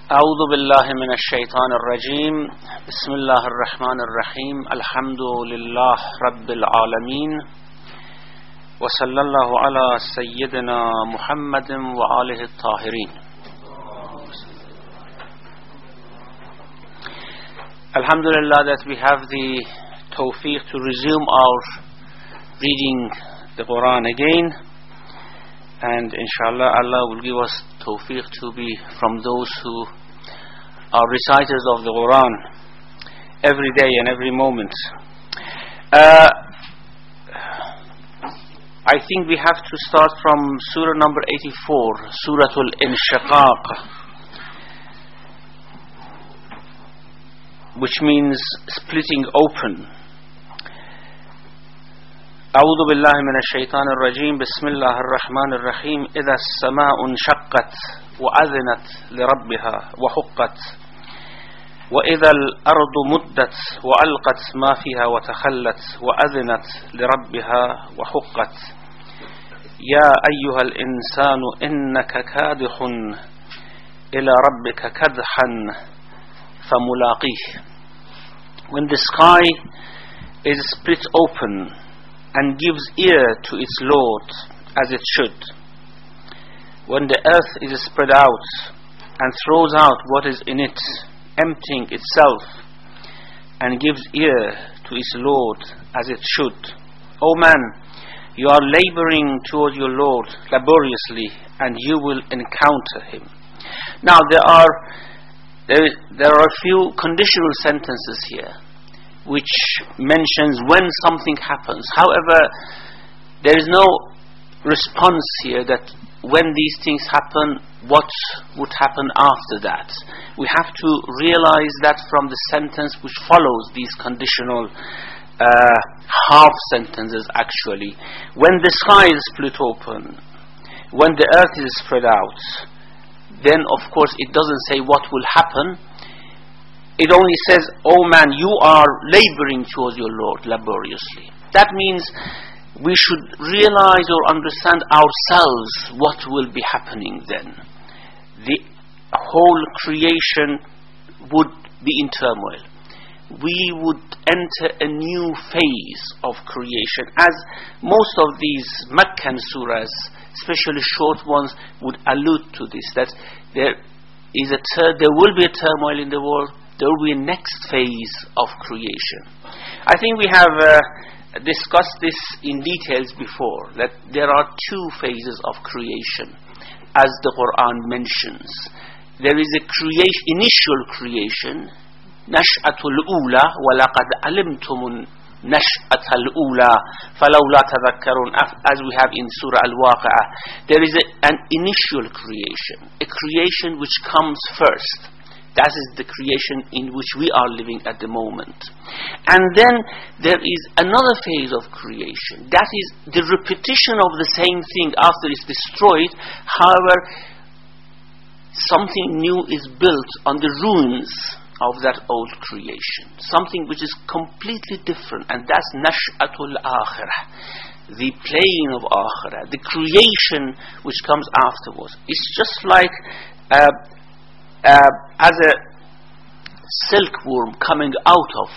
أعوذ بالله من الشيطان الرجيم بسم الله الرحمن الرحيم الحمد لله رب العالمين وصلى الله على سيدنا محمد وآله الطاهرين. Alhamdulillah that we have the tawfiq to resume our reading the Quran again, and inshallah Allah will give us tawfiq to be from those who are reciters of the Quran every day and every moment. I think we have to start from surah number 84, Suratul Inshiqaq, which means splitting open. أعوذ بالله من الشيطان الرجيم بسم الله الرحمن الرحيم إذا السماء انشقت وأذنت لربها وحقت وإذا الأرض مدت وألقت ما فيها وتخلت وأذنت لربها وحقت يا أيها الإنسان إنك كادح إلى ربك كدحا فملاقيه. When the sky is split open and gives ear to its Lord as it should, when the earth is spread out and throws out what is in it, emptying itself, and gives ear to its Lord as it should. O man, you are laboring toward your Lord laboriously, and you will encounter him. Now there are a few conditional sentences here which mentions when something happens. However, there is no response here that when these things happen, what would happen after that. We have to realize that from the sentence which follows these conditional half sentences actually. When the sky is split open, when the earth is spread out, then of course it doesn't say what will happen. It only says, "Oh man, you are laboring towards your Lord laboriously." That means we should realize or understand ourselves what will be happening then. The whole creation would be in turmoil. We would enter a new phase of creation, as most of these Meccan surahs, especially short ones, would allude to this, that there will be a turmoil in the world. There will be a next phase of creation. I think we have discussed this in details before, that there are two phases of creation, as the Quran mentions. There is a initial creation, nash'atul ula, walaqad alimtumun nash'atul ula, falawla tadhakkarun, as we have in Surah Al-Waqi'ah. There is an initial creation, a creation which comes first. That is the creation in which we are living at the moment. And then there is another phase of creation. That is the repetition of the same thing after it's destroyed. However, something new is built on the ruins of that old creation. Something which is completely different. And that's Nash'atul Akhirah, the playing of Akhirah, the creation which comes afterwards. It's just like as a silkworm coming out of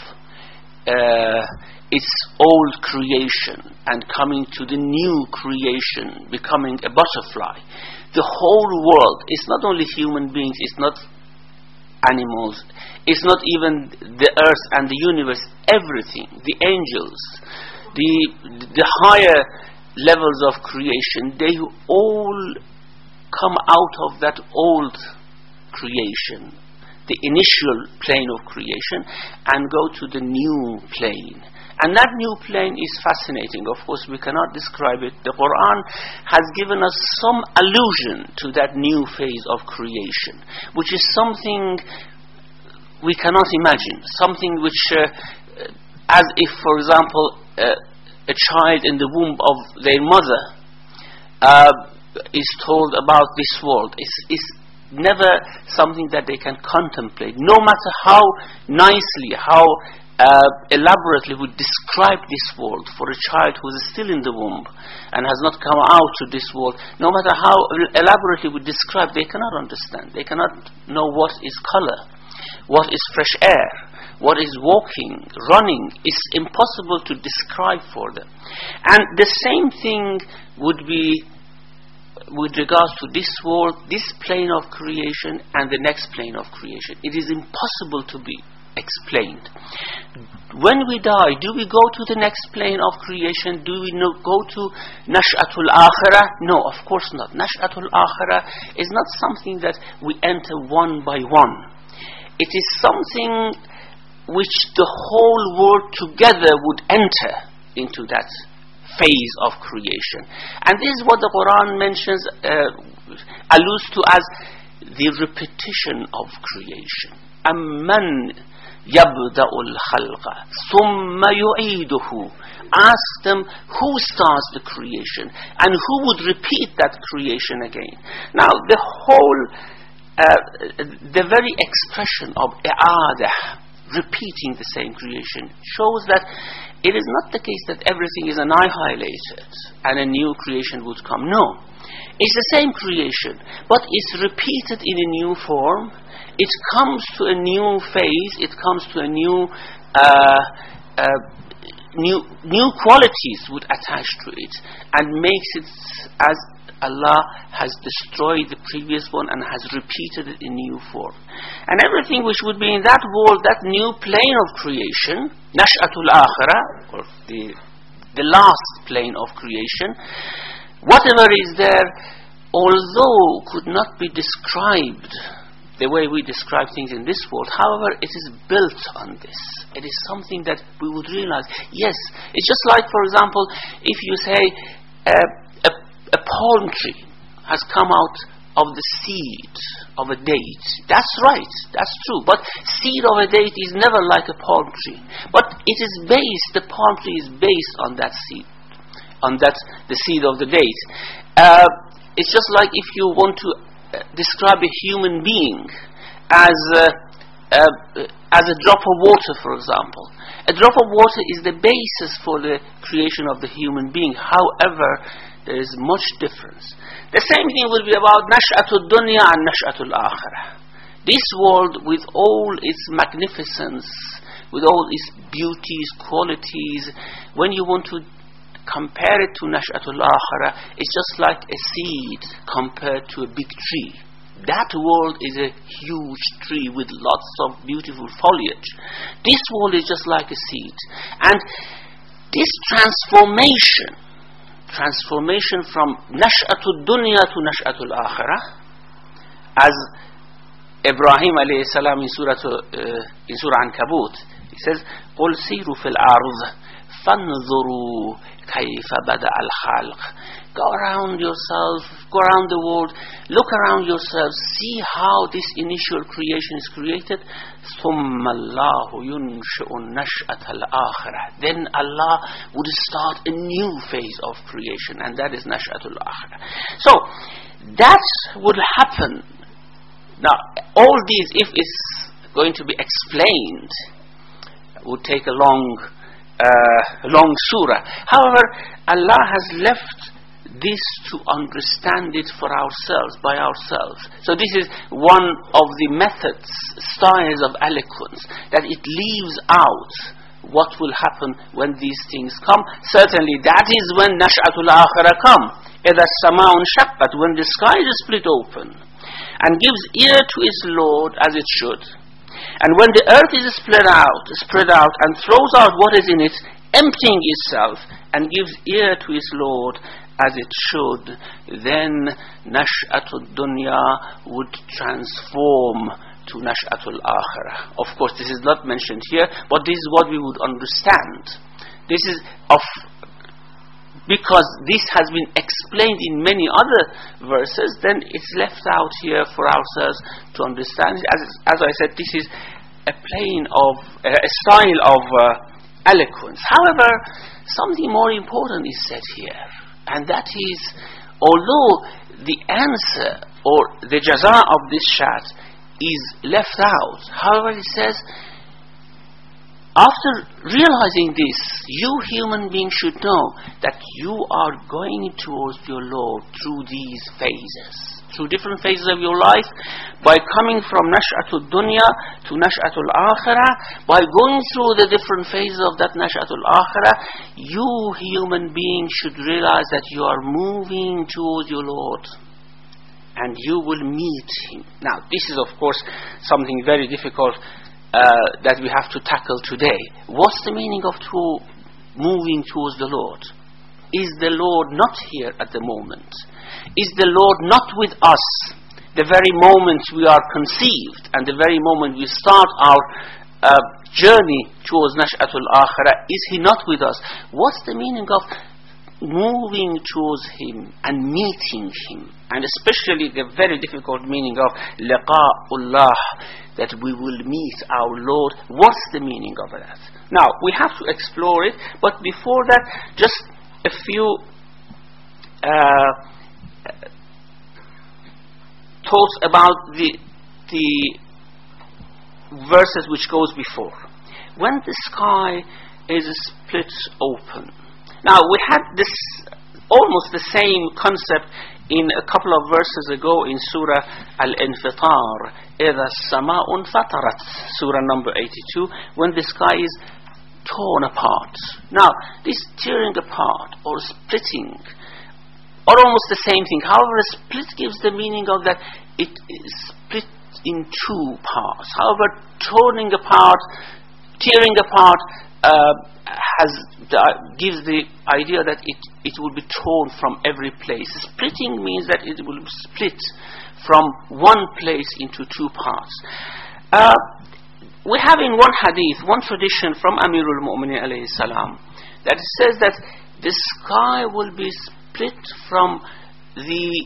its old creation and coming to the new creation, becoming a butterfly. The whole world, it's not only human beings, it's not animals, it's not even the earth and the universe, everything, the angels, the higher levels of creation, they all come out of that old creation, the initial plane of creation, and go to the new plane. And that new plane is fascinating. Of course, we cannot describe it. The Quran has given us some allusion to that new phase of creation, which is something we cannot imagine. Something which, as if, for example, a child in the womb of their mother is told about this world. It's never something that they can contemplate, no matter how nicely, how elaborately would describe this world for a child who is still in the womb and has not come out to this world, no matter how elaborately we describe, they cannot understand. They cannot know what is color, what is fresh air, what is walking, running. It's impossible to describe for them. And the same thing would be with regards to this world, this plane of creation and the next plane of creation. It is impossible to be explained. When we die, do we go to the next plane of creation? Do we go to Nash'atul Akhirah? No, of course not. Nash'atul Akhirah is not something that we enter one by one. It is something which the whole world together would enter into that phase of creation. And this is what the Quran mentions, alludes to as the repetition of creation. Amman yabda'ul khalqa thumma yu'iduhu. Ask them who starts the creation and who would repeat that creation again. Now the whole the very expression of i'adah, repeating the same creation, shows that it is not the case that everything is annihilated and a new creation would come. No, it's the same creation, but it's repeated in a new form. It comes to a new phase. It comes to a new qualities would attach to it, and makes it as Allah has destroyed the previous one and has repeated it in new form. And everything which would be in that world, that new plane of creation, Nash'atul Akhirah, or the last plane of creation, whatever is there, although could not be described the way we describe things in this world, however, it is built on this. It is something that we would realize. Yes, it's just like, for example, if you say a palm tree has come out of the seed of a date. That's right, that's true. But seed of a date is never like a palm tree. But it is based, the palm tree is based on that seed, on that, the seed of the date. It's just like if you want to describe a human being as a drop of water, for example. A drop of water is the basis for the creation of the human being. However, there is much difference. The same thing will be about Nash'atul Dunya and Nash'atul Akhirah. This world, with all its magnificence, with all its beauties, qualities, when you want to compare it to Nash'atul Akhirah, it's just like a seed compared to a big tree. That world is a huge tree with lots of beautiful foliage. This world is just like a seed. And this transformation from Nash'atul Dunya to Nash'atul Akhirah, as Ibrahim alayhi salam in Surah Ankabut, he says, قُلْ سِيرُوا فِي الْأَرْضِ فَانْظُرُوا كَيْفَ بَدَأَ الْخَلْقِ. Go around yourself, go around the world, look around yourself, see how this initial creation is created. ثُمَّ اللَّهُ يُنْشِئُ النَّشْأَةَ الْآخِرَةِ. Then Allah would start a new phase of creation, and that is Nash'atul Akhirah. So, that would happen. Now, all these, if it's going to be explained, would take a long surah. However, Allah has left this to understand it for ourselves, by ourselves. So this is one of the methods, styles of eloquence, that it leaves out what will happen when these things come. Certainly that is when Nash'atul Akhirah come. إِذَا السَّمَاءُ انشَقَّتْ, when the sky is split open and gives ear to its Lord as it should. And when the earth is spread out and throws out what is in it, emptying itself, and gives ear to its Lord as it should, then Nash'atul Dunya would transform to Nash'atul Akhirah. Of course, this is not mentioned here, but this is what we would understand. This is because this has been explained in many other verses, then it's left out here for ourselves to understand. As I said, this is a plane of a style of eloquence. However, something more important is said here, and that is, although the answer or the jaza of this shat is left out, however, it says After realizing this, you human beings should know that you are going towards your Lord through these phases, through different phases of your life, by coming from Nash'atul Dunya to Nash'atul Akhirah, by going through the different phases of that Nash'atul Akhirah, you human beings should realize that you are moving towards your Lord, and you will meet Him. Now, this is of course something very difficult that we have to tackle today. What's the meaning of moving towards the Lord? Is the Lord not here at the moment? Is the Lord not with us the very moment we are conceived and the very moment we start our journey towards Nash'atul Akhirah? Is He not with us? What's the meaning of moving towards Him and meeting Him? And especially the very difficult meaning of liqa'ullah, that we will meet our Lord. What's the meaning of that? Now, we have to explore it, but before that, just a few thoughts about the verses which goes before. When the sky is split open. Now, we had this almost the same concept in a couple of verses ago in Surah Al-Infitar, إِذَا السَّمَاءُ انْفَطَرَتْ, Surah number 82, when the sky is torn apart. Now, this tearing apart or splitting are almost the same thing. However, a split gives the meaning of that it is split in two parts. However, tearing apart gives the idea that it will be torn from every place. Splitting means that it will split from one place into two parts. We have in one hadith, one tradition from Amirul Mu'minin alayhi salam, that it says that the sky will be split from the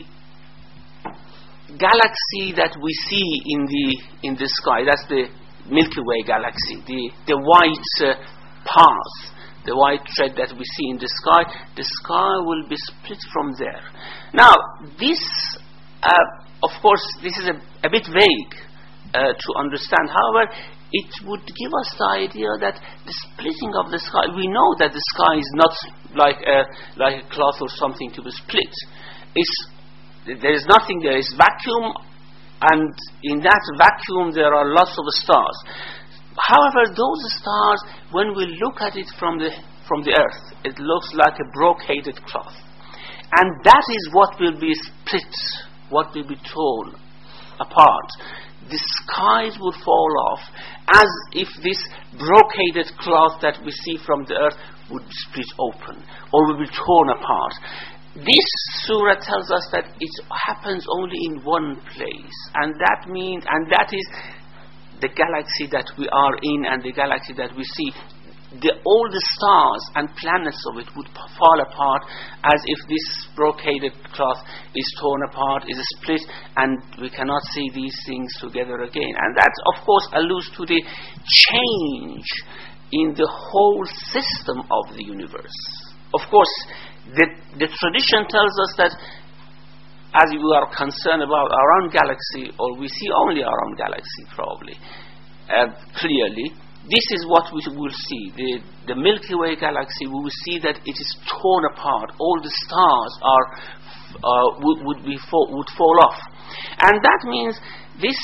galaxy that we see in the sky. That's the Milky Way galaxy, the white path, the white thread that we see in the sky. The sky will be split from there. Now, this, of course, this is a bit vague to understand. However, it would give us the idea that the splitting of the sky, we know that the sky is not like a cloth or something to be split. There is nothing, there is vacuum, and in that vacuum there are lots of stars. However, those stars, when we look at it from the earth, it looks like a brocaded cloth. And that is what will be split, what will be torn apart. The skies would fall off, as if this brocaded cloth that we see from the earth would split open, or will be torn apart. This surah tells us that it happens only in one place, and that is the galaxy that we are in and the galaxy that we see. All the stars and planets of it would fall apart, as if this brocaded cloth is torn apart, is split, and we cannot see these things together again. And that, of course, alludes to the change in the whole system of the universe. Of course, the tradition tells us that as we are concerned about our own galaxy, or we see only our own galaxy probably, clearly, this is what we will see. The Milky Way galaxy, we will see that it is torn apart. All the stars would fall off. And that means this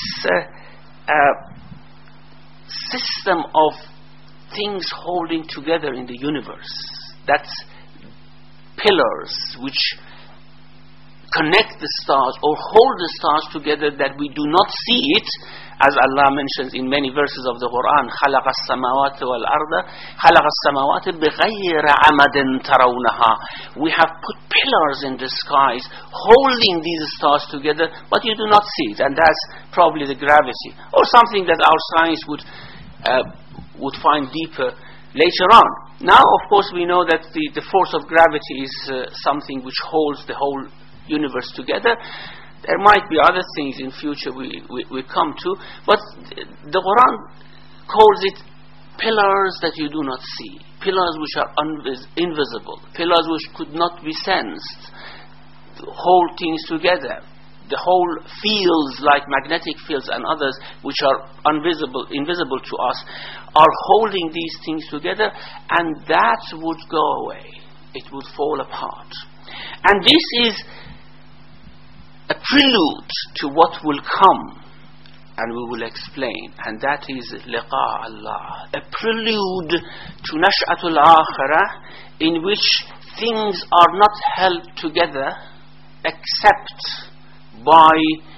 system of things holding together in the universe, that's pillars which connect the stars or hold the stars together, that we do not see it, as Allah mentions in many verses of the Quran, خَلَقَ السَّمَاوَاتِ وَالْأَرْضَ خَلَقَ السَّمَاوَاتِ بِغَيْرَ عَمَدٍ تَرَوْنَهَا. We have put pillars in the skies holding these stars together, but you do not see it, and that's probably the gravity, or something that our science would find deeper later on. Now, of course, we know that the force of gravity is something which holds the whole universe together. There might be other things in future we come to, but the Quran calls it pillars that you do not see, pillars which are invisible, pillars which could not be sensed, hold things together. the whole fields like magnetic fields and others which are invisible to us, are holding these things together, and that would go away. It would fall apart. And this is a prelude to what will come, and we will explain, and that is liqa Allah, a prelude to Nash'atul Akhirah, in which things are not held together except by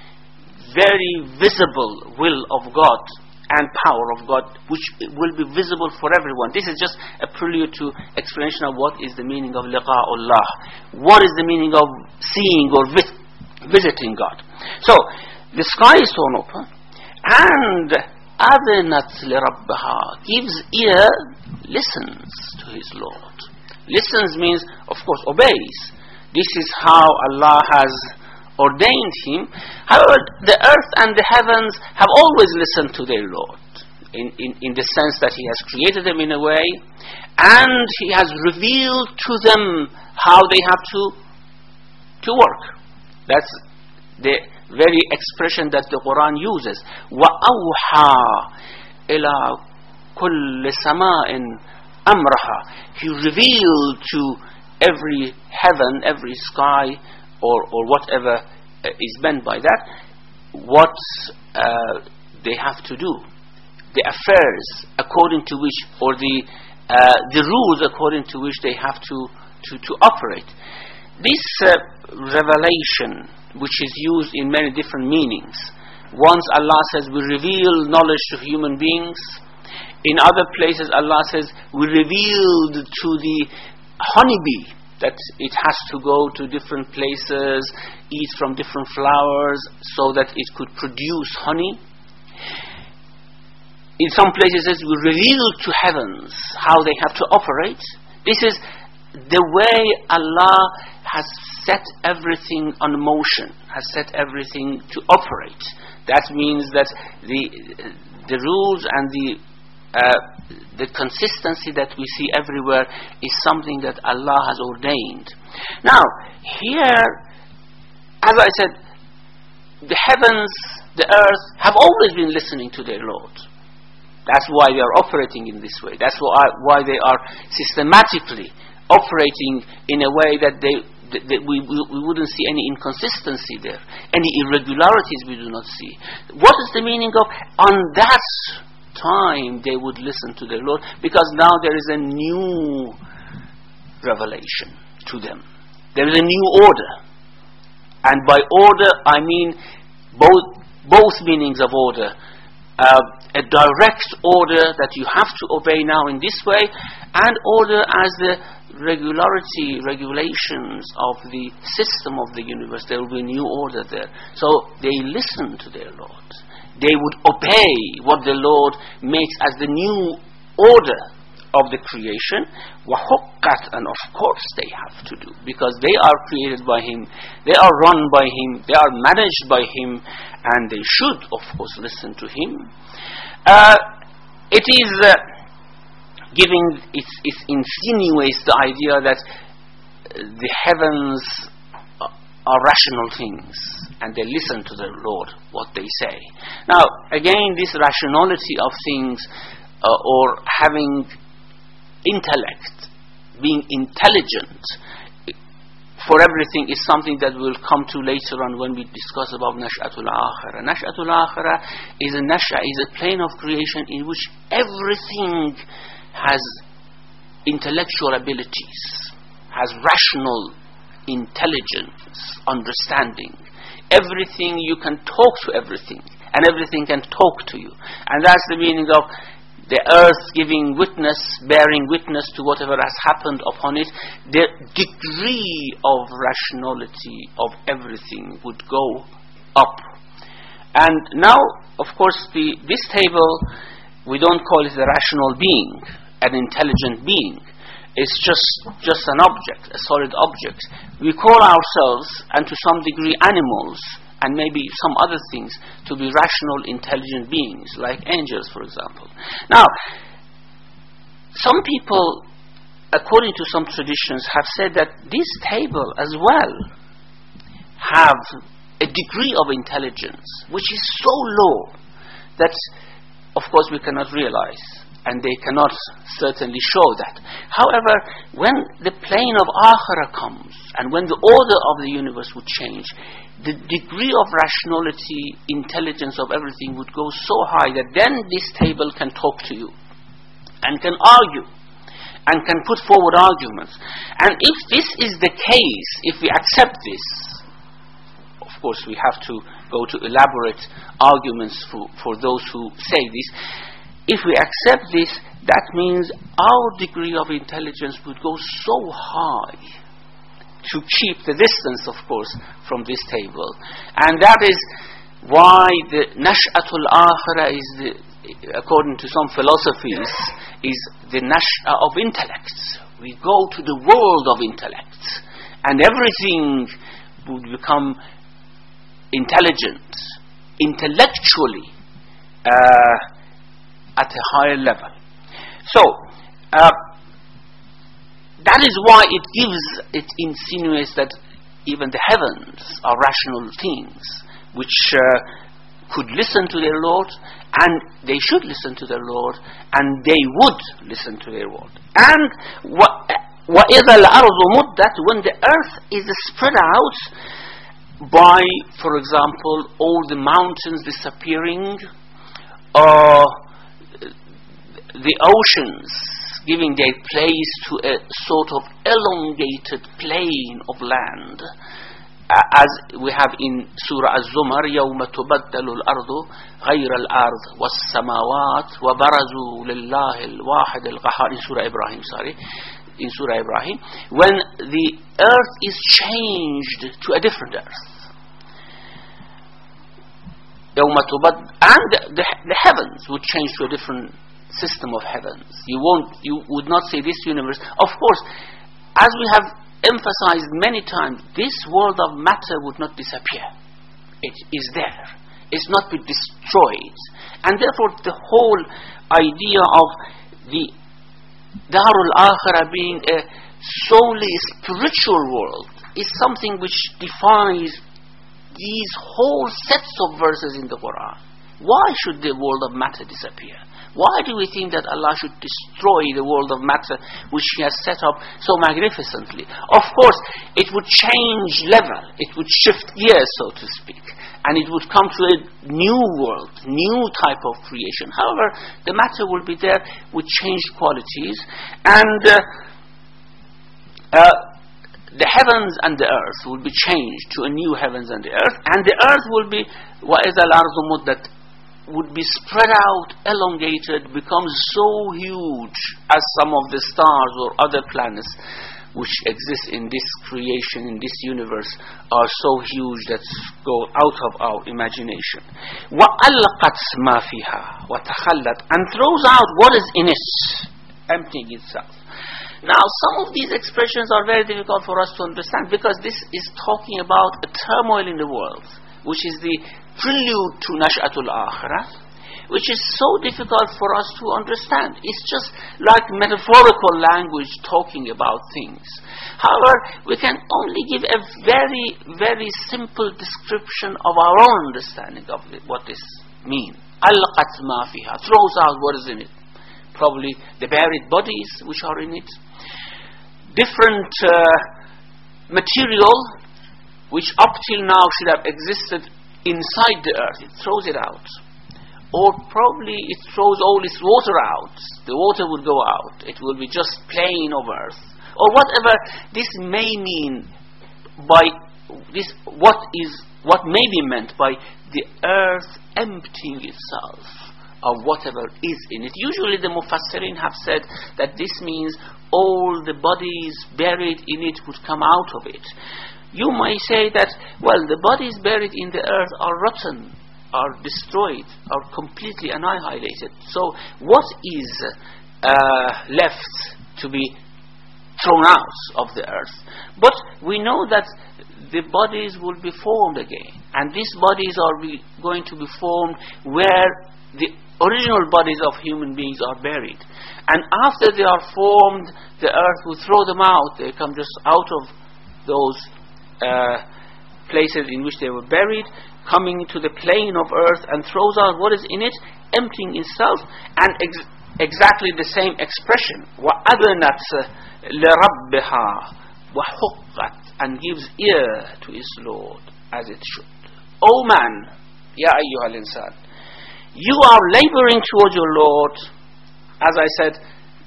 very visible will of God and power of God, which will be visible for everyone. This is just a prelude to explanation of what is the meaning of liqa'ullah. What is the meaning of seeing or visiting God? So, the sky is torn open, and أَذِنَتْ لِرَبِّهَا, gives ear, listens to his Lord. Listens means, of course, obeys. This is how Allah has ordained him. However, the earth and the heavens have always listened to their Lord, in the sense that he has created them in a way, and he has revealed to them how they have to work. That's the very expression that the Quran uses. وَأَوْحَى إِلَى كُلِّ سَمَاءٍ أَمْرَهَا. He revealed to every heaven, every sky, or whatever is meant by that, what they have to do, the affairs according to which, or the rules according to which they have to operate. This revelation, which is used in many different meanings. Once Allah says, we reveal knowledge to human beings. In other places Allah says, we revealed to the honeybee that it has to go to different places, eat from different flowers, so that it could produce honey. In some places it says, we revealed to heavens how they have to operate. This is the way Allah has set everything on motion, has set everything to operate. That means that the rules and the consistency that we see everywhere is something that Allah has ordained. Now, here, as I said, the heavens, the earth have always been listening to their Lord. That's why they are operating in this way. That's why they are systematically operating in a way that we wouldn't see any inconsistency there. Any irregularities we do not see. What is the meaning of on that time they would listen to their Lord? Because now there is a new revelation to them. There is a new order. And by order I mean both meanings of order. A direct order that you have to obey now in this way, and order as the regulations of the system of the universe. There will be a new order there. So they listen to their Lord. They would obey what the Lord makes as the new order of the creation. وَحُقَّتْ, and of course they have to do, because they are created by Him, they are run by Him, they are managed by Him, and they should of course listen to Him. It is it insinuates the idea that the heavens are rational things, and they listen to the Lord, what they say. Now, again, this rationality of things, or having intellect, being intelligent for everything, is something that we'll come to later on when we discuss about Nash'atul Akhirah. Nash'atul Akhirah is a plane of creation in which everything has intellectual abilities, has rational intelligence, understanding. Everything, you can talk to everything, and everything can talk to you. And that's the meaning of the earth giving witness, bearing witness to whatever has happened upon it. The degree of rationality of everything would go up. And now, of course, this table, we don't call it a rational being, an intelligent being. It's just an object, a solid object. We call ourselves, and to some degree animals, and maybe some other things, to be rational, intelligent beings, like angels, for example. Now, some people, according to some traditions, have said that this table as well have a degree of intelligence which is so low that, of course, we cannot realize, and they cannot certainly show that. However, when the plane of Akhirah comes, and when the order of the universe would change, the degree of rationality, intelligence of everything would go so high that then this table can talk to you, and can argue, and can put forward arguments. And if this is the case, if we accept this, of course we have to go to elaborate arguments for those who say this. If we accept this, that means our degree of intelligence would go so high to keep the distance, of course, from this table. And that is why the Nash'atul Akhirah is, according to some philosophies, is the Nash'a of intellect. We go to the world of intellect, and everything would become intelligent, intellectually, at a higher level. So, that is why it insinuates that even the heavens are rational things, which could listen to their Lord, and they should listen to their Lord, and they would listen to their Lord. And وَإِذَا الْأَرْضُ مُدَّتْ, when the earth is spread out by, for example, all the mountains disappearing, or the oceans giving their place to a sort of elongated plain of land, as we have in Surah Az-Zumar, يَوْمَ تُبَدَّلُ الْأَرْضُ غَيْرَ الْأَرْضِ وَالسَّمَاوَاتِ وَبَرَزُوا لِلَّهِ الْوَاحِدِ الْقَهَّارِ, in Surah Ibrahim, when the earth is changed to a different earth. And the heavens would change to a different system of heavens. You would not say this universe. Of course, as we have emphasized many times, this world of matter would not disappear. It is there. It's not be destroyed. And therefore the whole idea of the Darul Akhirah being a solely spiritual world is something which defies these whole sets of verses in the Quran. Why should the world of matter disappear? Why do we think that Allah should destroy the world of matter which He has set up so magnificently? Of course, it would change level, it would shift gears, so to speak, and it would come to a new world, new type of creation. However, the matter will be there with changed qualities, and the heavens and the earth will be changed to a new heavens and the earth, and the earth will be وَإِذَا الْأَرْضُ مُدَّتْ, would be spread out, elongated, becomes so huge as some of the stars or other planets which exist in this creation, in this universe, are so huge that go out of our imagination. وَأَلْقَتْ مَا فِيهَا وَتَخَلَّتْ, and throws out what is in it, emptying itself. Now, some of these expressions are very difficult for us to understand, because this is talking about a turmoil in the world, which is the prelude to Nash'atul Akhirah, which is so difficult for us to understand. It's just like metaphorical language talking about things. However, we can only give a very, very simple description of our own understanding of what this means. Alqat ma fiha, throws out what is in it. Probably the buried bodies which are in it. Different material which up till now should have existed inside the earth, it throws it out. Or probably it throws all its water out. The water would go out. It will be just plain of earth. Or whatever this may mean by this, what may be meant by the earth emptying itself of whatever is in it. Usually the Mufassirin have said that this means all the bodies buried in it would come out of it. You may say that, well, the bodies buried in the earth are rotten, are destroyed, are completely annihilated. So what is left to be thrown out of the earth? But we know that the bodies will be formed again. And these bodies are going to be formed where the original bodies of human beings are buried. And after they are formed, the earth will throw them out. They come just out of those places in which they were buried, coming to the plane of earth and throws out what is in it, emptying itself, and exactly the same expression, وَأَذْنَتْ لِرَبِّهَا وَحُقَّتْ, and gives ear to its Lord as it should. O man, Ya ayyuhal insan, you are laboring towards your Lord. As I said,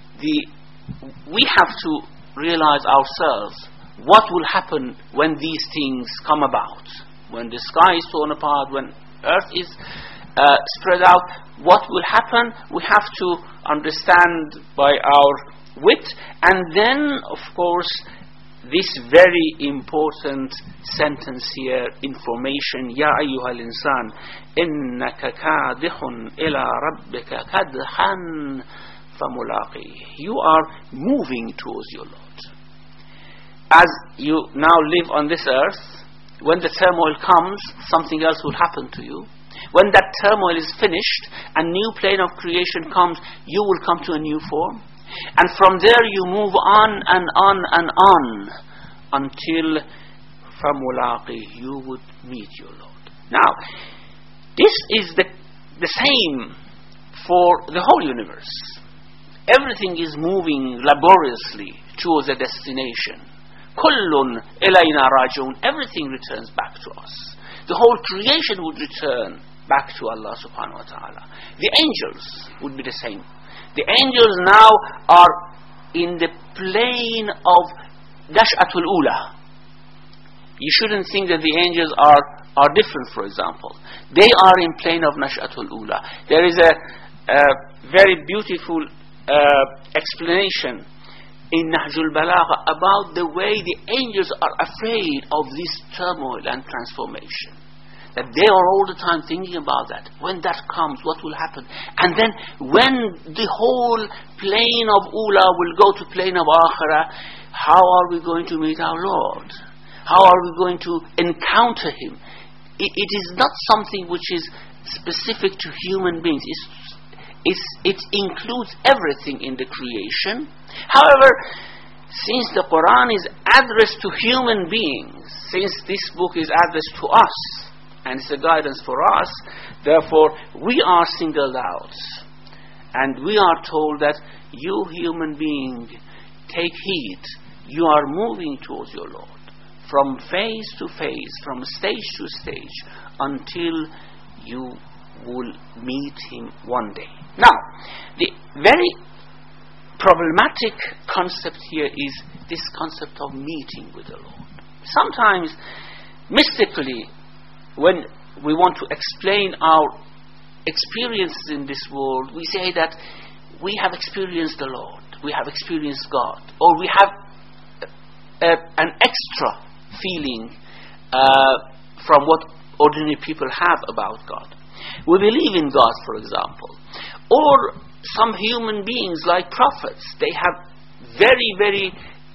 we have to realize ourselves what will happen when these things come about. When the sky is torn apart, when earth is spread out, what will happen? We have to understand by our wit. And then, of course, this very important sentence here, information, Ya ayyuhal insan, innaka kadihun ila rabbika kadhan famulaqih. You are moving towards your Lord. As you now live on this earth, when the turmoil comes, something else will happen to you. When that turmoil is finished, a new plane of creation comes, you will come to a new form. And from there you move on and on and on until famulaqih, you would meet your Lord. Now, this is the same for the whole universe. Everything is moving laboriously towards a destination. Kullun ilayna rajiun. Everything returns back to us. The whole creation would return back to Allah subhanahu wa ta'ala. The angels would be the same. The angels now are in the plane of Nash'atul Ula. You shouldn't think that the angels are different, for example. They are in plane of Nash'atul Ula. There is a very beautiful explanation in Nahjul Balagha about the way the angels are afraid of this turmoil and transformation. That they are all the time thinking about that. When that comes, what will happen? And then when the whole plane of Ula will go to plane of Akhirah, how are we going to meet our Lord? How are we going to encounter Him? It is not something which is specific to human beings. It includes everything in the creation. However, since the Quran is addressed to human beings, since this book is addressed to us, and it's a guidance for us, therefore we are singled out. And we are told that you human being, take heed. You are moving towards your Lord. From phase to phase, from stage to stage, until you will meet Him one day. Now, the very problematic concept here is this concept of meeting with the Lord. Sometimes, mystically, when we want to explain our experiences in this world, we say that we have experienced the Lord, we have experienced God, or we have an extra feeling from what ordinary people have about God. We believe in God, for example. Or some human beings like prophets, they have very, very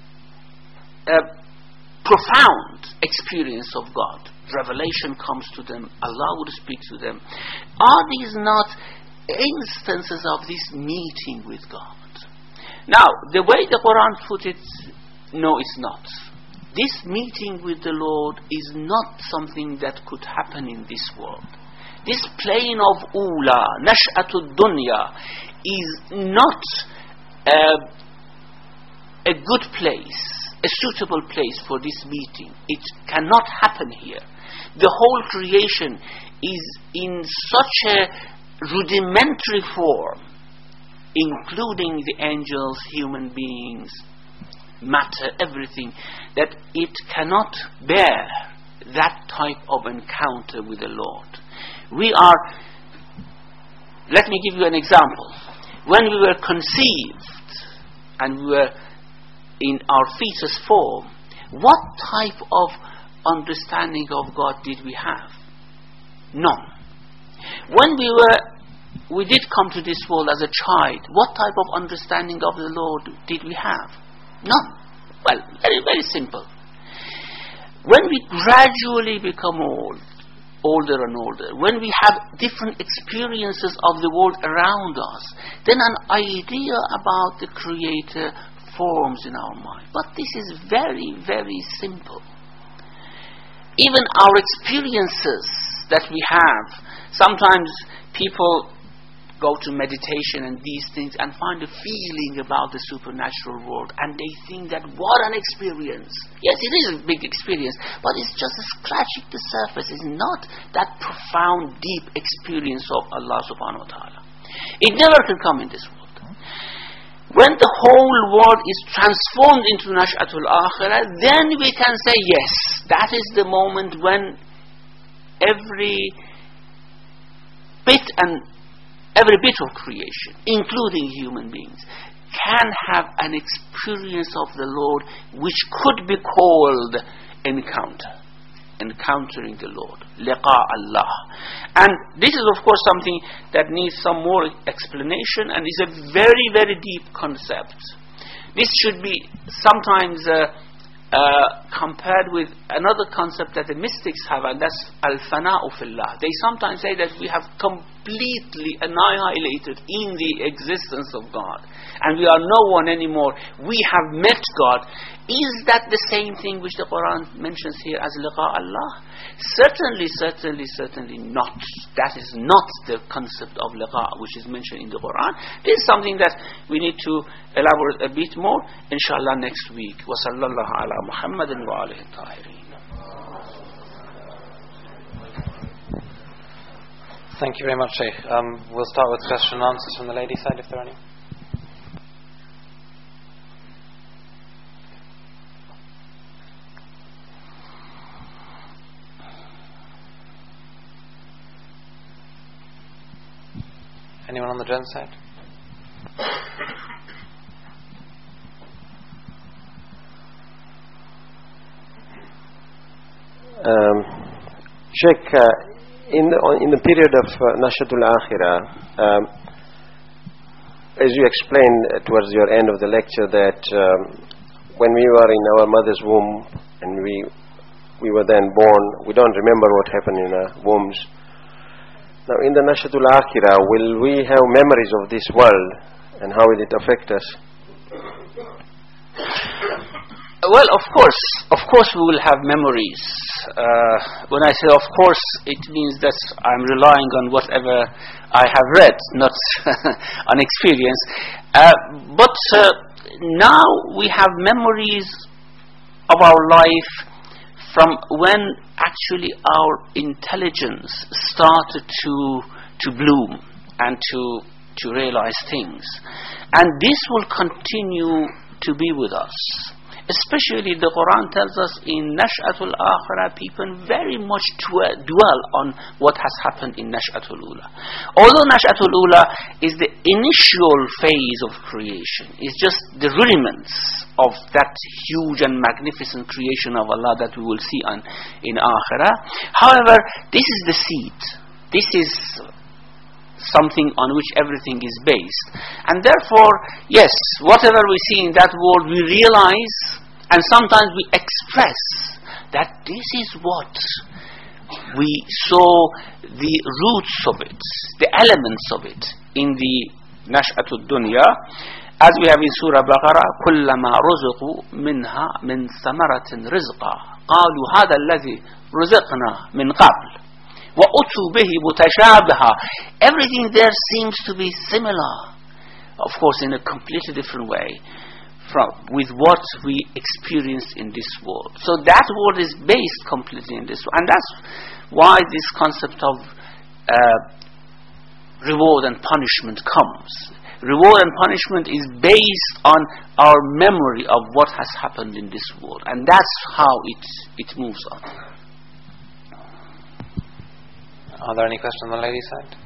profound experience of God. Revelation comes to them, Allah would speak to them. Are these not instances of this meeting with God? Now, the way the Quran put it, no, it's not. This meeting with the Lord is not something that could happen in this world. This plane of Ula, Nash'atul Dunya, is not a good place, a suitable place for this meeting. It cannot happen here. The whole creation is in such a rudimentary form, including the angels, human beings, matter, everything, that it cannot bear that type of encounter with the Lord. Let me give you an example. When we were conceived and we were in our fetus form, what type of understanding of God did we have? None. When we did come to this world as a child, what type of understanding of the Lord did we have? None. Well, very, very simple. When we gradually become older and older, when we have different experiences of the world around us, then an idea about the Creator forms in our mind. But this is very, very simple. even our experiences that we have. Sometimes people go to meditation and these things and find a feeling about the supernatural world, and they think that what an experience. Yes, it is a big experience, but it's just scratching the surface. It's not that profound, deep experience of Allah subhanahu wa ta'ala. It never can come in this world. When the whole world is transformed into Nash'atul Akhirah, then we can say, yes, that is the moment when every bit of creation, including human beings, can have an experience of the Lord which could be called encountering the Lord, liqa Allah. And this is of course something that needs some more explanation and is a very, very deep concept. This should be sometimes compared with another concept that the mystics have, and that's al-fana'u fillah. They sometimes say that we have completely annihilated in the existence of God and we are no one anymore. We have met God. Is that the same thing which the Quran mentions here as liqa Allah? Certainly not. That is not the concept of liqa which is mentioned in the Quran. This is something that we need to elaborate a bit more, inshallah, next week. Wa sallallahu ala Muhammadin wa alihi tahirin. Thank you very much, Sheikh. We'll start with question and answers from the lady side, if there are any. Anyone on the gents side? Sheikh, in the period of Nash'atul Akhirah, as you explained towards your end of the lecture, that when we were in our mother's womb and we were then born, we don't remember what happened in our wombs. Now in the Nash'atul Akhirah, will we have memories of this world, and how will it affect us? Well, of course we will have memories. When I say of course, it means that I'm relying on whatever I have read, not on experience. But now we have memories of our life from when actually our intelligence started to bloom and to realize things. And this will continue to be with us. Especially the Quran tells us in Nash'atul Akhirah, people very much dwell on what has happened in Nash'atul Ula. Although Nash'atul Ula is the initial phase of creation, it's just the rudiments of that huge and magnificent creation of Allah that we will see in Akhirah. However, this is the seed. This is something on which everything is based. And therefore, yes, whatever we see in that world, we realize, and sometimes we express that this is what we saw the roots of it, the elements of it in the Nash'atul Dunya. As we have in Surah Baqarah, كُلَّمَا رُزِقُوا مِنْهَا مِنْ ثَمَرَةٍ رِزْقًا قَالُوا هَذَا الَّذِي رُزِقْنَا مِنْ قَبْلِ وَأُتُوا بِهِ مُتَشَابِهًا. Everything there seems to be similar, of course in a completely different way with what we experienced in this world. So that world is based completely in this world, and that's why this concept of reward and punishment comes. Reward and punishment is based on our memory of what has happened in this world, and that's how it moves on. Are there any questions on the ladies' side?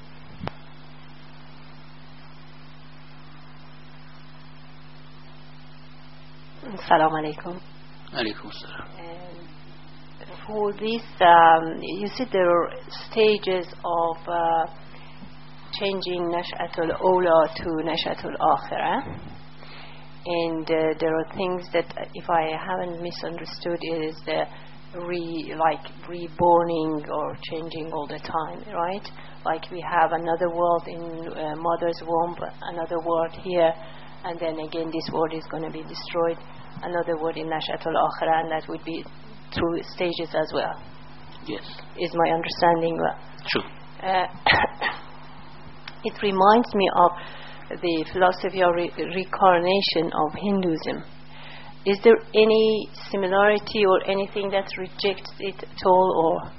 Assalamu alaikum. Alaikum salam. For this, you said there are stages of changing Nash'atul Ula to Nash'atul Akhirah. And there are things that, if I haven't misunderstood, is the reborning or changing all the time, right? Like we have another world in mother's womb, another world here, and then again this world is going to be destroyed, another world in Nash'atul Akhirah, and that would be through stages as well. Yes. Is my understanding well? True. It reminds me of the philosophy of reincarnation of Hinduism. Is there any similarity or anything that rejects it at all, or?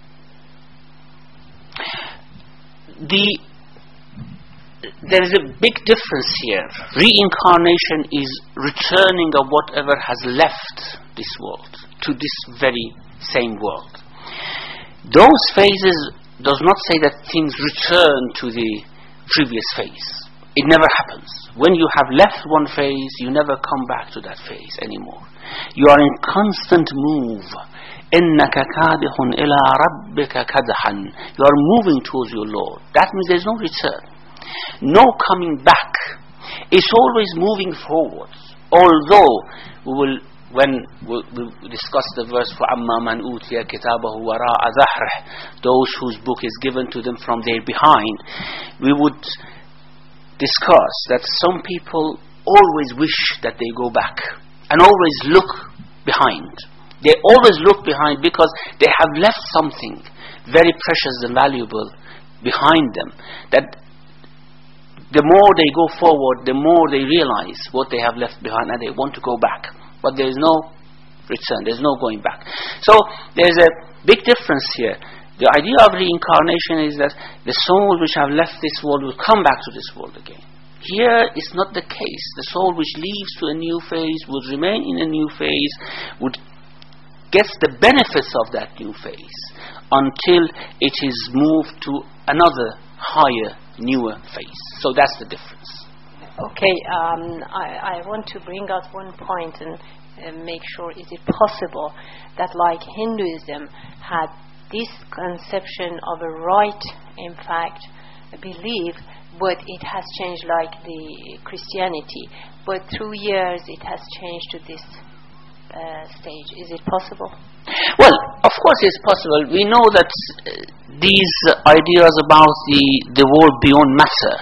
There is a big difference here. Reincarnation is returning of whatever has left this world to this very same world. Those phases does not say that things return to the previous phase. It never happens. When you have left one phase, you never come back to that phase anymore. You are in constant move. إِنَّكَ كَادِحٌ إِلَىٰ رَبِّكَ كَدْحًا. You are moving towards your Lord. That means there is no return. No coming back. It's always moving forward. Although when we discuss the verse فَأَمَّا مَنْ أُوتِيَ كِتَابَهُ وَرَاءَ ظَهْرِهِ, those whose book is given to them from their behind, we would discuss that some people always wish that they go back and always look behind. They always look behind because they have left something very precious and valuable behind them, that the more they go forward, the more they realize what they have left behind and they want to go back. But there is no return, there is no going back. So there is a big difference here. The idea of reincarnation is that the souls which have left this world will come back to this world again. Here is not the case. The soul which leaves to a new phase would remain in a new phase, would get the benefits of that new phase until it is moved to another higher, newer phase. So that's the difference. Okay, I want to bring out one point and make sure, is it possible that like Hinduism had this conception of a right, in fact, belief, but it has changed like the Christianity, but through years it has changed to this stage. Is it possible? Well, of course it's possible. We know that these ideas about the world beyond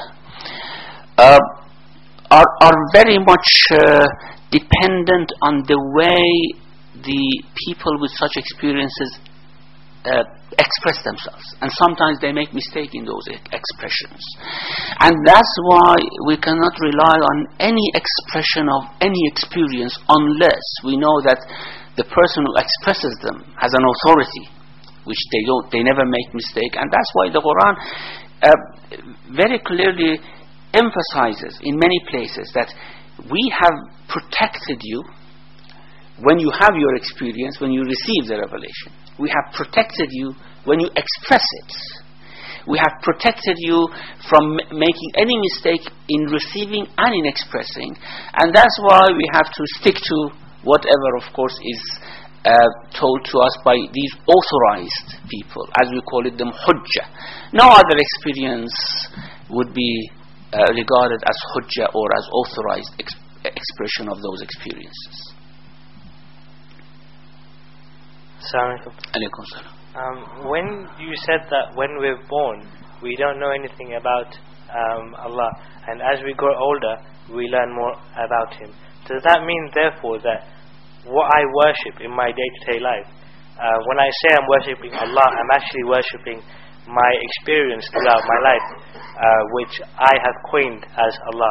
matter are very much dependent on the way the people with such experiences express themselves, and sometimes they make mistake in those expressions, and that's why we cannot rely on any expression of any experience unless we know that the person who expresses them has an authority, which they never make mistake. And that's why the Quran very clearly emphasizes in many places that we have protected you when you have your experience, when you receive the revelation. We have protected you when you express it. We have protected you from making any mistake in receiving and in expressing. And that's why we have to stick to whatever, of course, is told to us by these authorized people, as we call it, them hujjah. No other experience would be regarded as hujjah or as authorized expression of those experiences. Assalamu Alaikum salam. When you said that when we're born, we don't know anything about Allah, and as we grow older, we learn more about Him. Does that mean, therefore, that what I worship in my day-to-day life, when I say I'm worshipping Allah, I'm actually worshipping my experience throughout my life, which I have coined as Allah?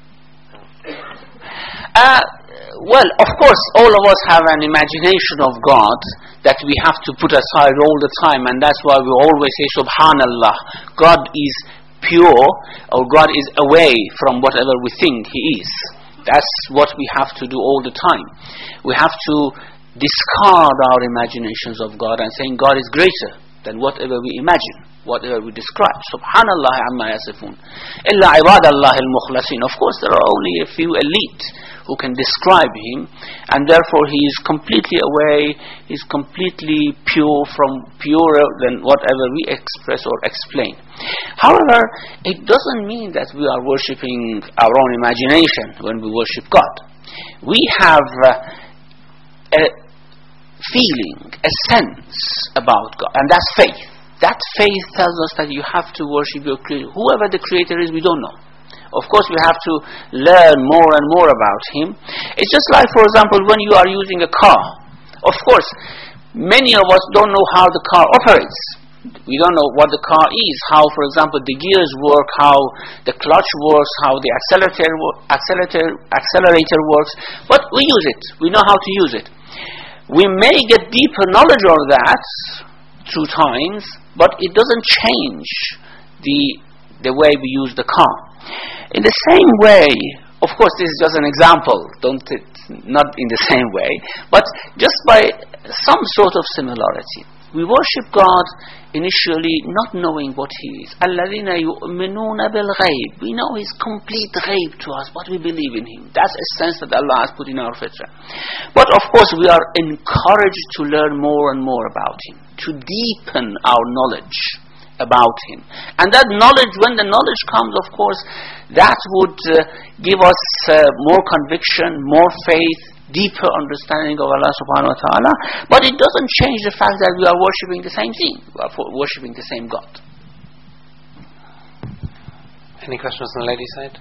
Well, of course, all of us have an imagination of God that we have to put aside all the time, and that's why we always say Subhanallah. God is pure, or God is away from whatever we think He is. That's what we have to do all the time. We have to discard our imaginations of God and saying God is greater than whatever we imagine, whatever we describe. Subhanallah amma yasifun. Illa ibadallah al-mukhlasin. Of course, there are only a few elite who can describe Him, and therefore He is completely away, He is completely purer than whatever we express or explain. However, it doesn't mean that we are worshipping our own imagination when we worship God. We have a feeling, a sense about God, and that's faith. That faith tells us that you have to worship your Creator. Whoever the Creator is, we don't know. Of course, we have to learn more and more about Him. It's just like, for example, when you are using a car. Of course, Many of us don't know how the car operates. We don't know what the car is, how, for example, the gears work, how the clutch works, how the accelerator works, but we use it. We know how to use it. We may get deeper knowledge of that through times, but it doesn't change the way we use the car. In the same way, of course, this is just an example, not in the same way, but just by some sort of similarity. We worship God initially not knowing what He is. الَّذِينَ يُؤْمِنُونَ بِالْغَيْبِ. We know His complete ghaib to us, but we believe in Him. That's a sense that Allah has put in our fitrah. But of course we are encouraged to learn more and more about Him, to deepen our knowledge about Him. And that knowledge, when the knowledge comes, of course, that would give us more conviction, more faith, deeper understanding of Allah subhanahu wa ta'ala, but it doesn't change the fact that we are worshipping the same thing, we are worshipping the same God. Any questions on the ladies' side?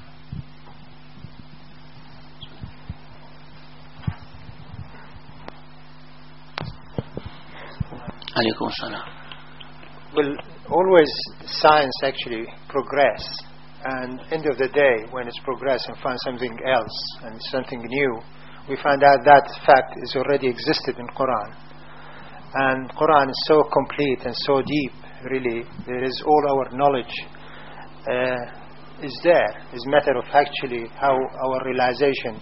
Alaykum salam. Well, always science actually progress, and end of the day, when it's progress and find something else and something new, we find out that fact is already existed in Quran. And Quran is so complete and so deep, really, there is all our knowledge is there. It's a matter of actually how our realization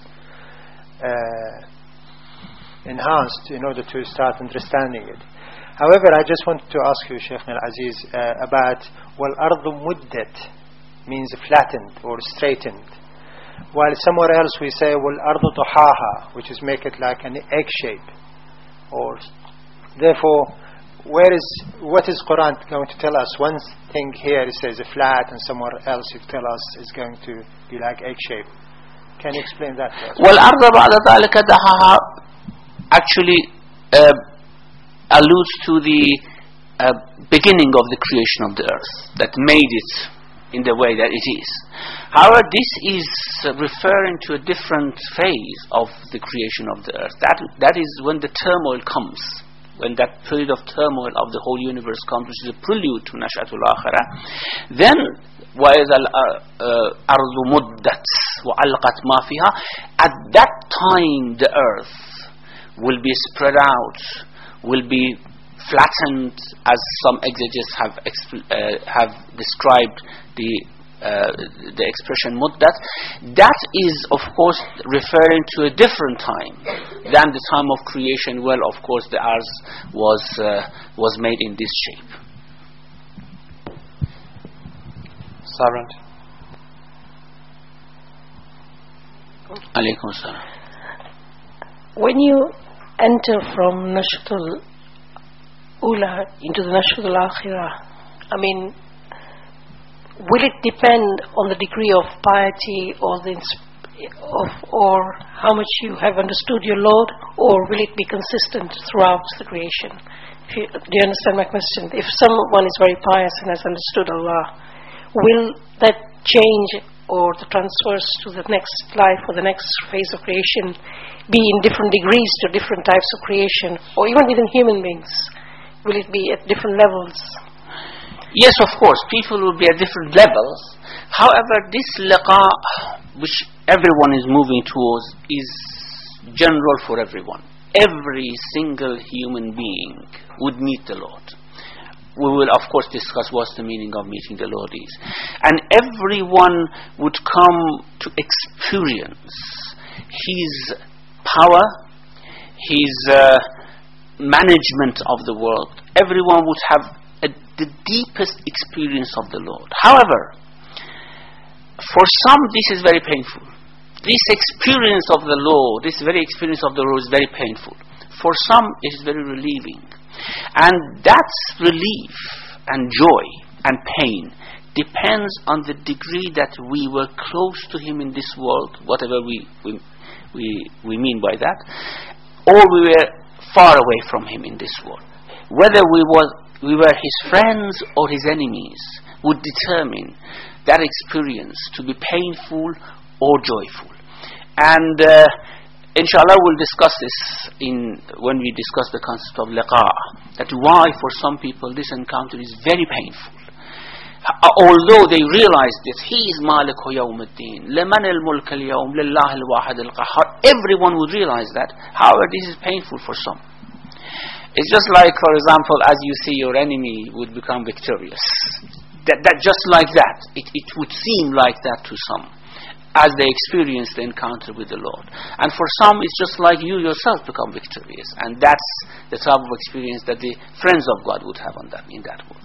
enhanced in order to start understanding it. However, I just wanted to ask you, Shaykh Al-Aziz, about وَالْأَرْضُ مُدَّتْ means flattened or straightened. While somewhere else we say وَالْأَرْضُ طُحَاهَا, which is make it like an egg shape. Or therefore, what is Quran going to tell us? One thing here it says a flat, and somewhere else it tell us it's going to be like egg shape. Can you explain that to us? وَالْأَرْضَ بَعْدَ ذَلِكَ دَحَاهَا actually alludes to the beginning of the creation of the earth, that made it in the way that it is. However, this is referring to a different phase of the creation of the earth. That is when the turmoil comes, when that period of turmoil of the whole universe comes, which is a prelude to Nash'atul Akhirah. Then وَإِذَا الْأَرْضُ مُدَّتْ وَأَلْقَتْ مَا فِيهَا. At that time the earth will be spread out, will be flattened, as some exegetes have described the expression muddat. That is, of course, referring to a different time than the time of creation. Well, of course, the earth was made in this shape. Sabrant. Alaykum salam. When you enter from Nash'atul Ula into the Nash'atul Akhirah, I mean, will it depend on the degree of piety or or how much you have understood your Lord, or will it be consistent throughout the creation? Do you understand my question? If someone is very pious and has understood Allah, will that change or the transfers to the next life or the next phase of creation be in different degrees to different types of creation, or even within human beings? Will it be at different levels? Yes, of course, people will be at different levels. However, this liqa, which everyone is moving towards, is general for everyone. Every single human being would meet the Lord. We will, of course, discuss what's the meaning of meeting the Lord is. And everyone would come to experience His power, His management of the world. Everyone would have the deepest experience of the Lord. However, for some this is very painful. This experience of the Lord, this very experience of the Lord is very painful. For some it is very relieving. And that relief and joy and pain depends on the degree that we were close to Him in this world, whatever we mean by that, or we were far away from Him in this world. Whether we were His friends or His enemies would determine that experience to be painful or joyful. And inshallah we'll discuss this when we discuss the concept of liqa, that why for some people this encounter is very painful. Although they realize that he is Maliku Yawmuddin, Liman al-Mulk al-Yawm, Lillah al-Wahid al-Qahhar, everyone would realize that. However, this is painful for some. It's just like, for example, as you see your enemy would become victorious. That just like that, it would seem like that to some, as they experience the encounter with the Lord. And for some, it's just like you yourself become victorious. And that's the type of experience that the friends of God would have in that world.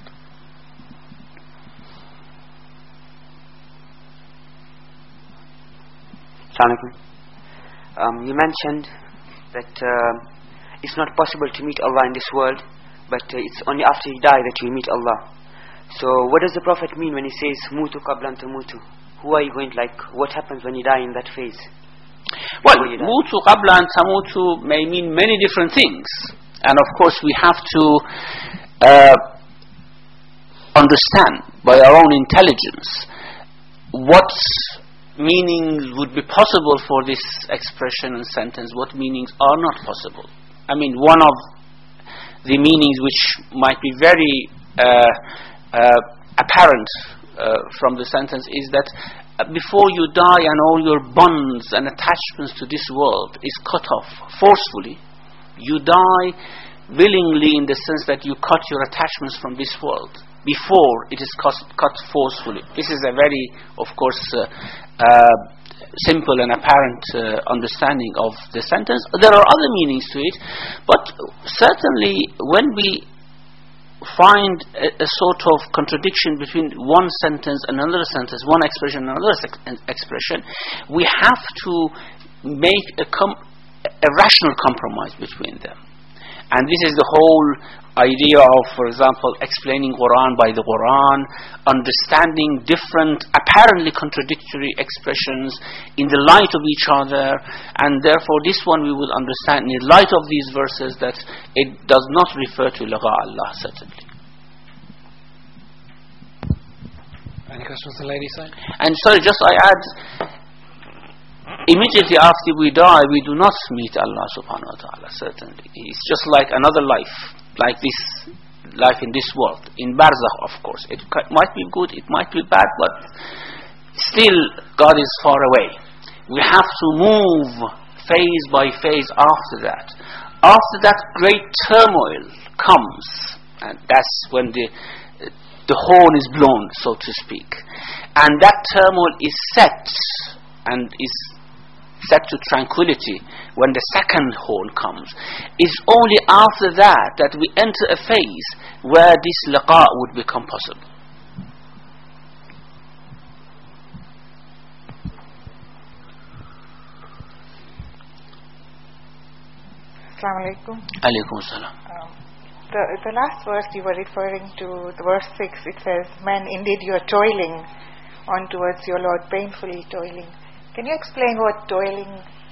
You mentioned that it's not possible to meet Allah in this world, but it's only after you die that you meet Allah. So what does the Prophet mean when he says mutu qabla an tamutu? Who are you going to, what happens when you die in that phase? Well, mutu qabla an tamutu may mean many different things, and of course we have to understand by our own intelligence what meanings would be possible for this expression and sentence, what meanings are not possible. I mean, one of the meanings which might be very apparent from the sentence is that before you die and all your bonds and attachments to this world is cut off forcefully, you die willingly in the sense that you cut your attachments from this world before it is cut forcefully. This is a very, of course, simple and apparent understanding of the sentence. There are other meanings to it, but certainly when we find a sort of contradiction between one sentence and another sentence, one expression and another expression, we have to make a rational compromise between them. And this is the whole idea of, for example, explaining Quran by the Quran, understanding different apparently contradictory expressions in the light of each other, and therefore this one we will understand in the light of these verses that it does not refer to liqa Allah, certainly. Any questions on the lady side? And sorry, just I add, immediately after we die, we do not meet Allah subhanahu wa ta'ala, certainly. It's just like another life, like this life in this world. In barzakh, of course. It might be good, it might be bad, but still God is far away. We have to move phase by phase after that. After that, great turmoil comes, and that's when the horn is blown, so to speak. And that turmoil is set, and is set to tranquility when the second horn comes. It's only after that we enter a phase where this liqa would become possible. Assalamu alaikum. Alaikum assalam. The last verse you were referring to, the verse 6, it says, "Man, indeed you are toiling on towards your Lord, painfully toiling." Can you explain what toiling?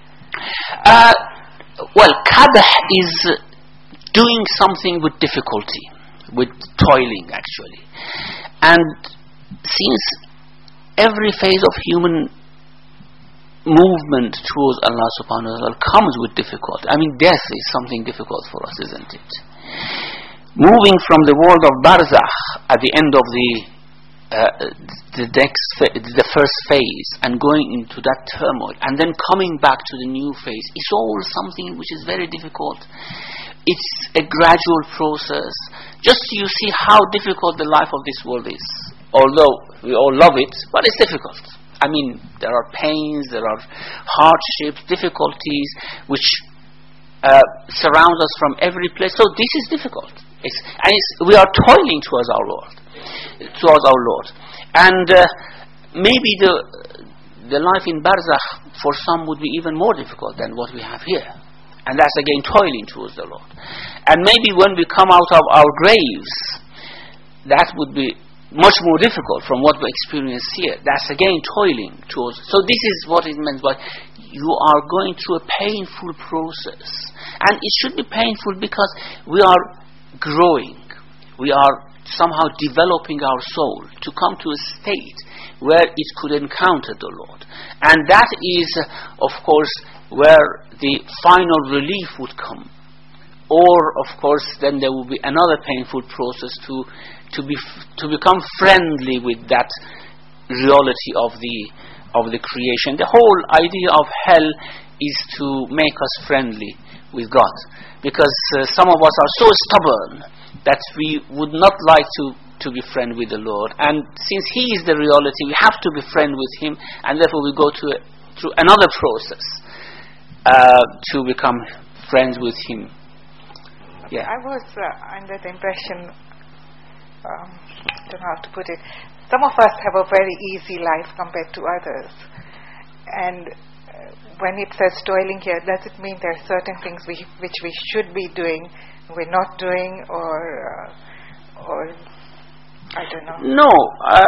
Well, kadah is doing something with difficulty, with toiling actually. And since every phase of human movement towards Allah subhanahu wa ta'ala comes with difficulty. I mean, death is something difficult for us, isn't it? Moving from the world of barzakh at the end of the first phase and going into that turmoil and then coming back to the new phase, it's all something which is very difficult. It's a gradual process. Just so you see how difficult the life of this world is. Although we all love it, but it's difficult. I mean, there are pains, there are hardships, difficulties which surround us from every place. So this is difficult. We are toiling towards our Lord. And maybe the life in barzakh for some would be even more difficult than what we have here. And that's again toiling towards the Lord. And maybe when we come out of our graves, that would be much more difficult from what we experience here. That's again toiling towards. So this is what it meant by you are going through a painful process. And it should be painful because we are growing. We are somehow developing our soul to come to a state where it could encounter the Lord. And that is, of course, where the final relief would come. Or, of course, then there will be another painful process to become friendly with that reality of the creation. The whole idea of hell is to make us friendly with God, because some of us are so stubborn that we would not like to be friend with the Lord, and since He is the reality, we have to be friend with Him, and therefore we go through another process to become friends with Him. Yeah. I was under the impression, I don't know how to put it, some of us have a very easy life compared to others, and when it says toiling here, does it mean there are certain things which we should be doing, we're not doing, or I don't know? No,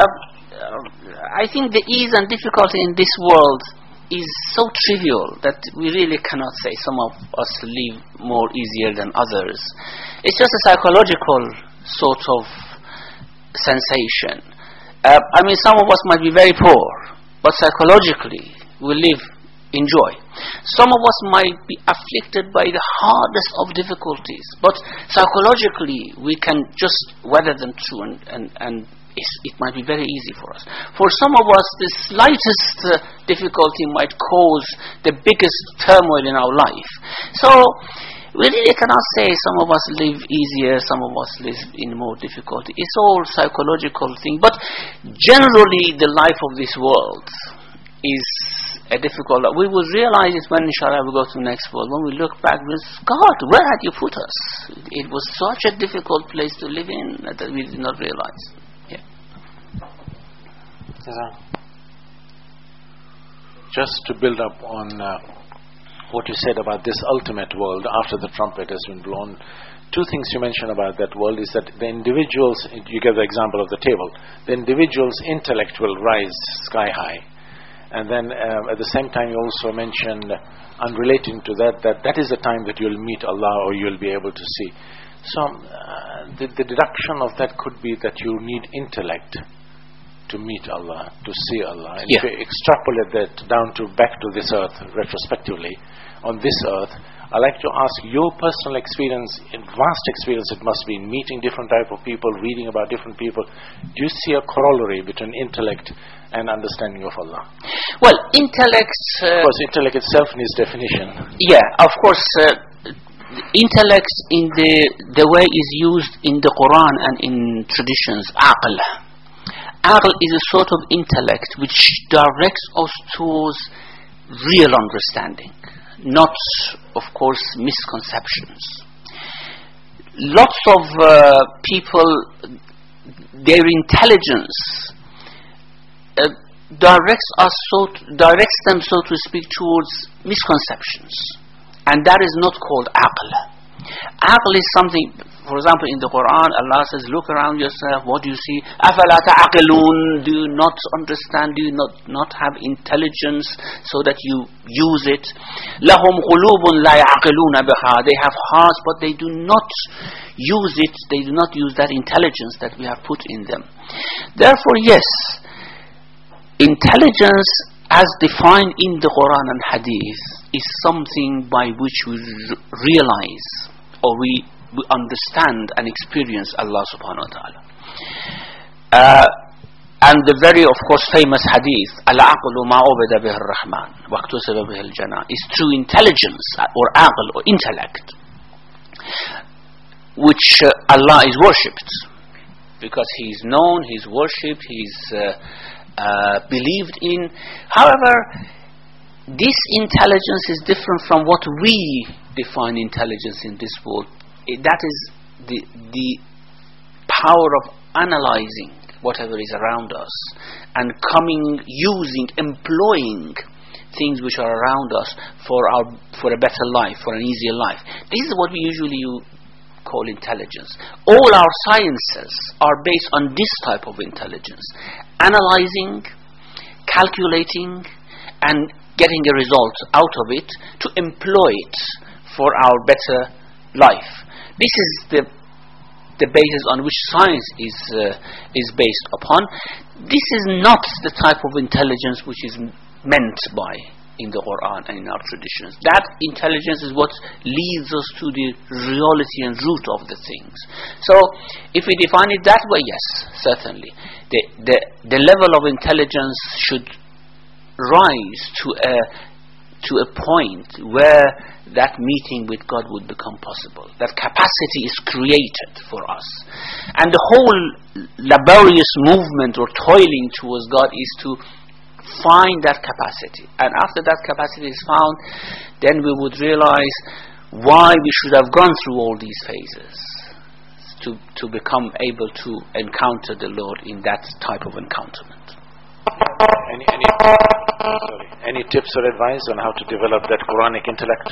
I think the ease and difficulty in this world is so trivial that we really cannot say some of us live more easier than others. It's just a psychological sort of sensation. I mean, some of us might be very poor, but psychologically we live in joy. Some of us might be afflicted by the hardest of difficulties, but psychologically we can just weather them through, and it might be very easy for us. For some of us, the slightest difficulty might cause the biggest turmoil in our life. So we really cannot say some of us live easier, some of us live in more difficulty. It's all psychological thing. But generally, the life of this world is a difficult life. We will realize it when, inshallah, we go to the next world. When we look back, we say, God, where had you put us? It was such a difficult place to live in that we did not realize. Yeah. Just to build up on what you said about this ultimate world after the trumpet has been blown, two things you mentioned about that world is that the individual's, you gave the example of the table, the individual's intellect will rise sky high. And then at the same time you also mentioned, unrelating to that is the time that you'll meet Allah, or you'll be able to see. So the deduction of that could be that you need intellect to meet Allah, to see Allah. And if you extrapolate that down to back to this earth retrospectively, on this earth, I'd like to ask your personal experience, vast experience it must be in meeting different type of people, reading about different people. Do you see a corollary between intellect and understanding of Allah? Well, intellect... of course, intellect itself needs definition. Yeah, of course, intellect in the way is used in the Quran and in traditions, aql. Aql is a sort of intellect which directs us towards real understanding, not, of course, misconceptions. Lots of people, their intelligence directs them, so to speak, towards misconceptions, and that is not called aql. Aql is something, for example, in the Quran, Allah says, look around yourself, what do you see? أَفَلَا تَعْقِلُونَ? Do you not understand? Do you not have intelligence so that you use it? لَهُمْ قُلُوبٌ لَا يَعْقِلُونَ بِهَا. They have hearts, but they do not use it. They do not use that intelligence that we have put in them. Therefore, yes, intelligence as defined in the Quran and Hadith is something by which we realize, or we understand and experience Allah subhanahu wa ta'ala. And the very, of course, famous hadith, Al-aqlu ma ubida bihi ar-Rahman wa iktusaba bihi al-Jannah, is true intelligence, or aql, or intellect, which Allah is worshipped, because He is known, He is worshipped, He is believed in. However, this intelligence is different from what we define intelligence in this world. That is the power of analyzing whatever is around us and employing things which are around us for a better life, for an easier life. This is what we usually call intelligence. All our sciences are based on this type of intelligence: analyzing, calculating, and getting a result out of it to employ it for our better life. This is the basis on which science is based upon. This is not the type of intelligence which is meant by in the Quran and in our traditions. That intelligence is what leads us to the reality and root of the things. So, if we define it that way, yes, certainly. The level of intelligence should rise to a point where that meeting with God would become possible. That capacity is created for us. And the whole laborious movement or toiling towards God is to find that capacity. And after that capacity is found, then we would realize why we should have gone through all these phases to become able to encounter the Lord in that type of encounterment. Any tips or advice on how to develop that Quranic intellect?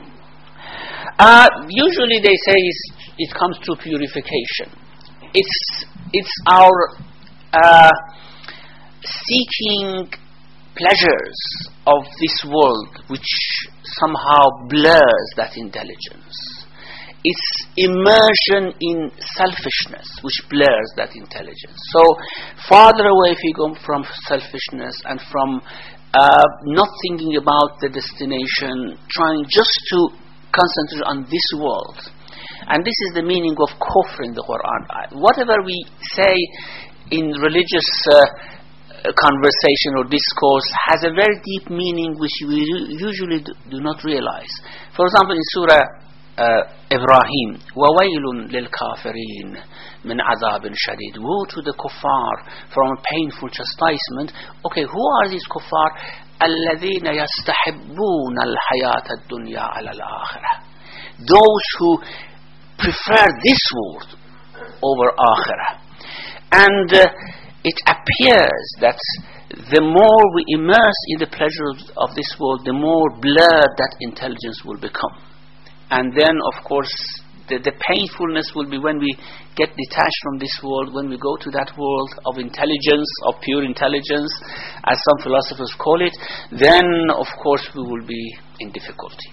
Usually they say it comes through purification. It's our seeking pleasures of this world which somehow blurs that intelligence. It's immersion in selfishness which blurs that intelligence. So farther away if you go from selfishness and from not thinking about the destination, trying just to concentrate on this world. And this is the meaning of kufr in the Quran. Whatever we say in religious conversation or discourse has a very deep meaning which we usually do not realize. For example, in Surah Ibrahim, وَوَيْلٌ لِلْكَافِرِينَ مِنْ عَذَابٍ شَدِيدٍ. Woe to the kuffar from a painful chastisement. Okay, who are these kuffar? الَّذِينَ يَسْتَحِبُّونَ الْحَيَاةَ الدُّنْيَا عَلَى الْآخِرَةِ. Those who prefer this world over akhirah. And it appears that the more we immerse in the pleasures of this world, the more blurred that intelligence will become. And then, of course, the painfulness will be when we get detached from this world, when we go to that world of intelligence, of pure intelligence, as some philosophers call it, then, of course, we will be in difficulty.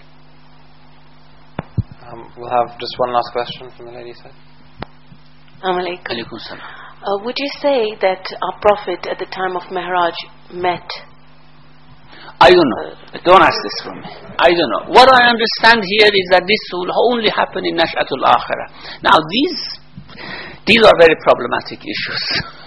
We'll have just one last question from the lady side. Alaykum salam. Would you say that our Prophet at the time of Mi'raj met? I don't know. Don't ask this from me. I don't know. What I understand here is that this will only happen in Nash'atul Akhirah. Now these are very problematic issues.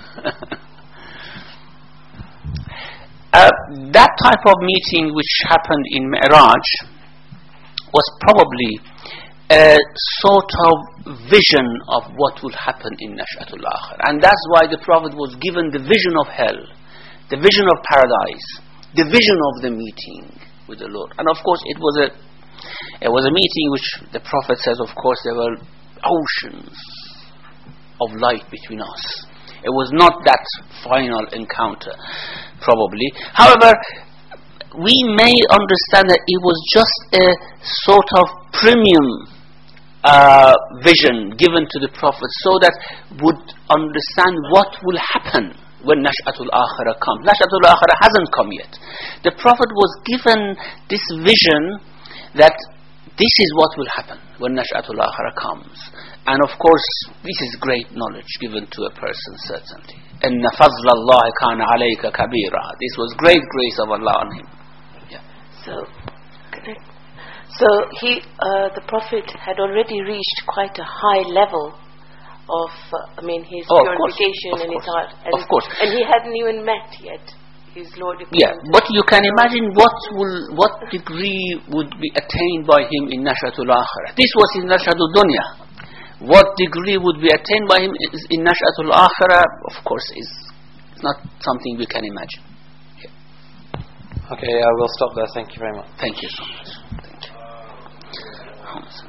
That type of meeting which happened in Mi'raj was probably a sort of vision of what will happen in Nash'atul Akhirah. And that's why the Prophet was given the vision of hell, the vision of paradise, the vision of the meeting with the Lord. And of course it was a meeting which the Prophet says, of course, there were oceans of light between us. It was not that final encounter, probably. However, we may understand that it was just a sort of premium vision given to the Prophet, so that would understand what will happen when Nash'atul Akhirah comes. Nash'atul Akhirah hasn't come yet. The Prophet was given this vision that this is what will happen when Nash'atul Akhirah comes. And of course, this is great knowledge given to a person, certainly. إِنَّ فَضْلَ اللَّهِ كَانَ عَلَيْكَ كَبِيرًا. This was great grace of Allah on him. Yeah. So he, the Prophet had already reached quite a high level of, his purification in his heart. And, of course. And he hadn't even met yet his Lord. Yeah, but you can imagine what degree would be attained by him in Nash'atul Akhirah. This was in Nash'atul Dunya. What degree would be attained by him in Nash'atul Akhirah, of course, is not something we can imagine. Yeah. Okay, we'll stop there. Thank you very much. Thank you so much. Thank you.